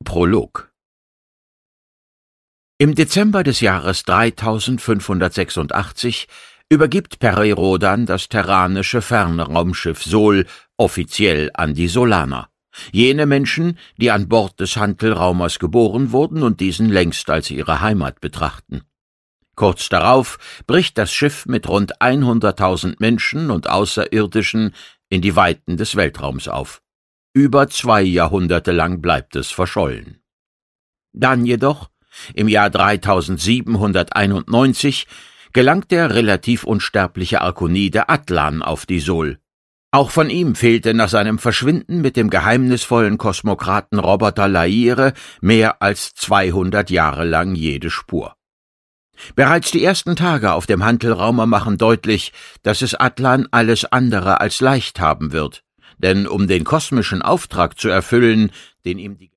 Prolog. Im Dezember des Jahres 3586 übergibt Peri-Rodan das terranische Fernraumschiff Sol offiziell an die Solaner, jene Menschen, die an Bord des Hantelraumers geboren wurden und diesen längst als ihre Heimat betrachten. Kurz darauf bricht das Schiff mit rund 100.000 Menschen und Außerirdischen in die Weiten des Weltraums auf. Über 2 Jahrhunderte lang bleibt es verschollen. Dann jedoch, im Jahr 3791, gelangt der relativ unsterbliche Arkonide Atlan auf die Sol. Auch von ihm fehlte nach seinem Verschwinden mit dem geheimnisvollen Kosmokraten Roboter Laire mehr als 200 Jahre lang jede Spur. Bereits die ersten Tage auf dem Hantelraumer machen deutlich, dass es Atlan alles andere als leicht haben wird, denn um den kosmischen Auftrag zu erfüllen, den ihm die